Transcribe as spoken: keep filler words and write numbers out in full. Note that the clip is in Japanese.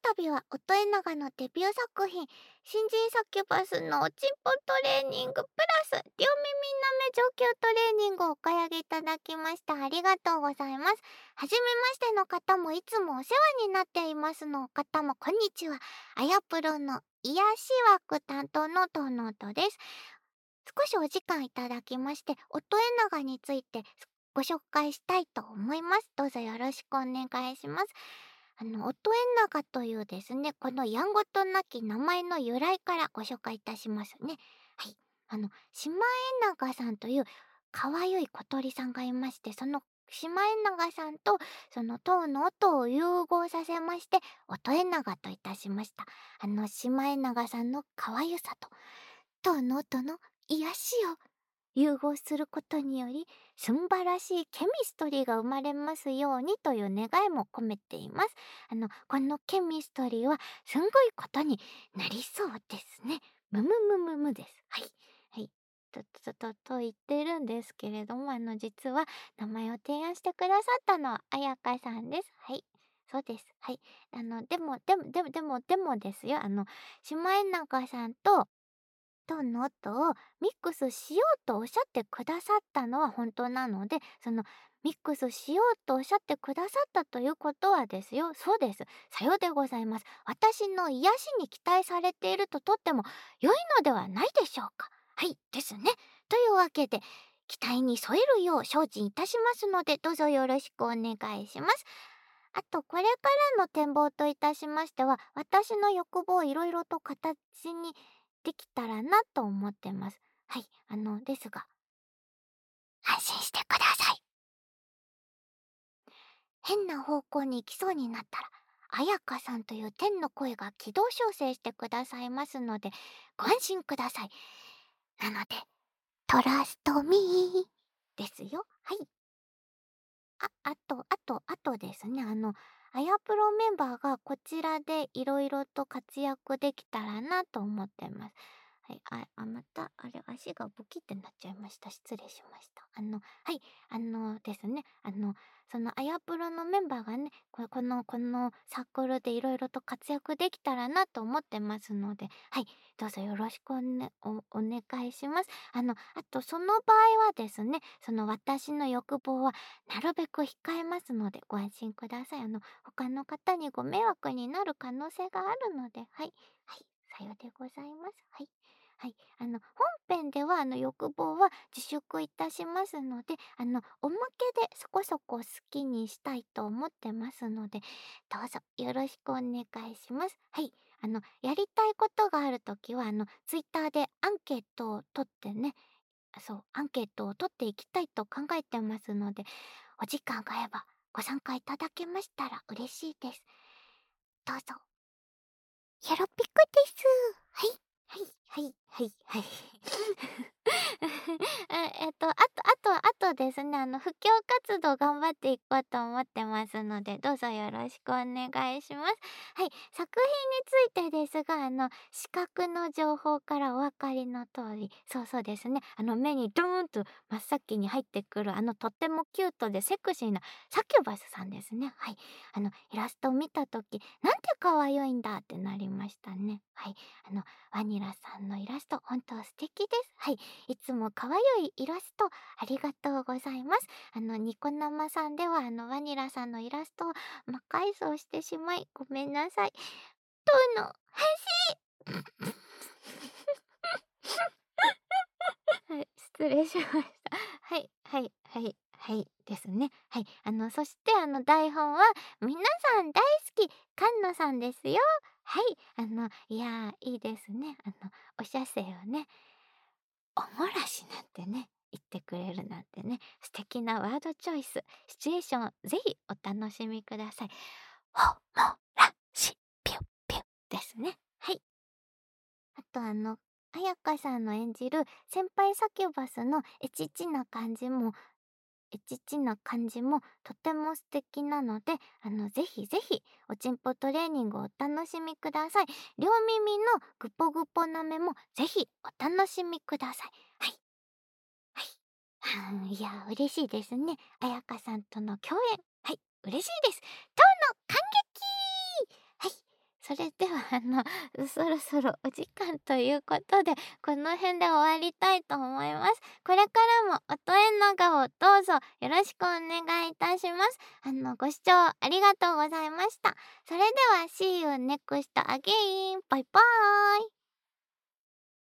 度は音え長のデビュー作品、新人サキュバスのおちんぽトレーニングプラス両耳なめ上級トレーニングをお買い上げいただきました。ありがとうございます。はじめましての方もいつもお世話になっていますの方もこんにちは。あやプロの癒し枠担当のトーノートです。少しお時間いただきまして、音え長についてご紹介したいと思います。どうぞよろしくお願いします。あの、音え長というですね、このやんごとなき名前の由来からご紹介いたしますね。はい。あの、シマエナガさんというかわゆい小鳥さんがいまして、そのシマエナガさんとその塔の音を融合させまして、音え長といたしました。あの、シマエナガさんのかわゆさと、塔の音の癒しを融合することにより素晴らしいケミストリーが生まれますようにという願いも込めています。あのこのケミストリーはすんごいことになりそうですね。むむむむむです。はいはいとととと言ってるんですけれども、あの実は名前を提案してくださったのはあやかさんです。はい。そうです。はい。あのでもでもでもでもでもですよ。あのシマエナガさんととの音をミックスしようとおっしゃってくださったのは本当なので、そのミックスしようとおっしゃってくださったということはですよ、そうです。さようでございます。私の癒しに期待されているととっても良いのではないでしょうか。はいですね。というわけで、期待に添えるよう精進いたしますので、どうぞよろしくお願いします。あと、これからの展望といたしましては、私の欲望をいろいろと形にできたらなと思ってます。はい、あの、ですが、安心してください。変な方向に行きそうになったら、あやかさんという天の声が軌道修正してくださいますので、ご安心ください。なので、トラストミーですよ。はい。あ、あと、あと、あとですね、あの、あやプロメンバーがこちらでいろいろと活躍できたらなと思ってます。はい、あ、あ、また、あれ、足がボキってなっちゃいました。失礼しました。あの、はい、あのですね、あの、そのあやプロのメンバーがね、ここの、このサークルでいろいろと活躍できたらなと思ってますので、はい、どうぞよろしくおね、お、お願いします。あの、あと、その場合はですね、その私の欲望はなるべく控えますのでご安心ください。あの、他の方にご迷惑になる可能性があるので、はい、はい、さようでございます。はい。はい、あの本編ではあの欲望は自粛いたしますので、あのおまけでそこそこ好きにしたいと思ってますので、どうぞよろしくお願いします。はい、あのやりたいことがあるときはあのツイッターでアンケートを取ってね、そうアンケートを取っていきたいと考えてますので、お時間があればご参加いただけましたら嬉しいです。どうぞ。よろぴくです。はい。はい、はい、はい、はい。ええっと、あと、あと、あとですね、あの、布教活動頑張っていこうと思ってますので、どうぞよろしくお願いします。はい、作品についてですが、あの、視覚の情報からお分かりの通り、そうそうですね、あの、目にドーンと真っ先に入ってくる、あの、とってもキュートでセクシーなサキュバスさんですね。はい。あの、イラストを見たとき、なんて可愛いんだってなりましたね。はい。あの、ワニラさんのイラスト、本当素敵です。はい。いつも可愛いイラストありがとうございます。あの、ニコ生さんでは、あの、ワニラさんのイラストを魔改造してしまい、ごめんなさい。とうの、はい、失礼しました。はい、はい、はい、はいですね。はい。あの、そしてあの台本は皆さん大好き、菅野さんですよ。はい。あの、いやー、いいですね。あの、お写生をね、おもらしなんてね、言ってくれるなんてね、素敵なワードチョイス、シチュエーション、ぜひお楽しみください。おもらし、ピュッピュッですね。はい。あとあの、彩香さんの演じる先輩サキュバスのエチチな感じも、エチチな感じもとても素敵なので、あの、ぜひぜひ、おちんぽトレーニングをお楽しみください。両耳のグポグポなめもぜひお楽しみください。はい。はい。はん、いや、嬉しいですね。彩香さんとの共演。はい、嬉しいです。とうの感激。はい。 それではあのそろそろお時間ということで、この辺で終わりたいと思います。これからも音エナガをどうぞよろしくお願いいたします。あのご視聴ありがとうございました。それでは See you next again. バイバーイ。